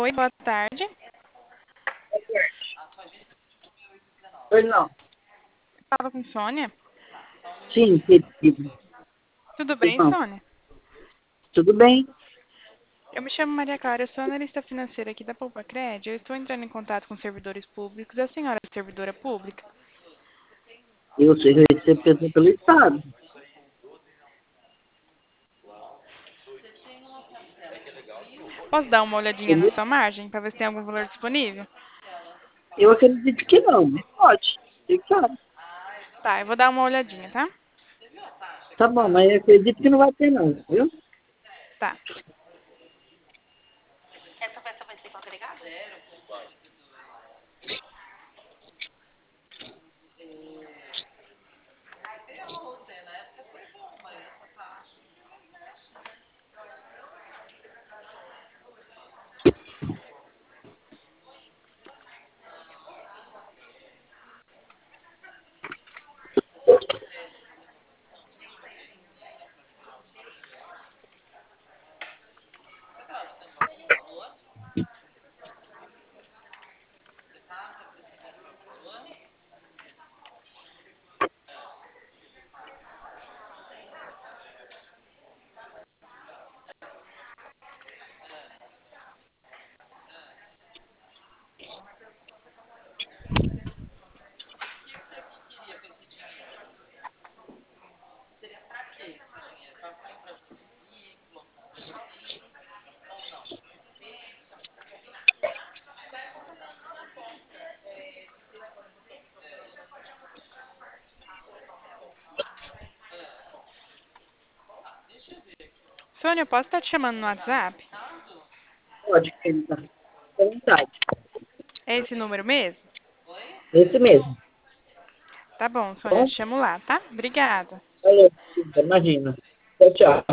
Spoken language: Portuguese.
Oi, boa tarde. Pois não. Fala com Sônia. Sim, querido. Tudo Pois bem, não. Sônia? Tudo bem? Eu me chamo Maria Clara, eu sou analista financeira aqui da Poupa Cred. Eu estou entrando em contato com servidores públicos. A senhora é servidora pública? Eu sei que eu recebo pelo Estado. Posso dar uma olhadinha na Entendeu? sua margem para ver se tem algum valor disponível? Eu acredito que não, mas pode. Você sabe. Tá, eu vou dar uma olhadinha, tá? Tá bom, mas eu acredito que não vai ter não, viu? Tá. Sônia, eu posso estar te chamando no WhatsApp? Pode, querida. À vontade. É esse número mesmo? Esse mesmo. Tá bom, Tá Sônia, eu bom? te chamo lá, tá? Obrigada. Valeu, querida. Imagina. Tchau, tchau.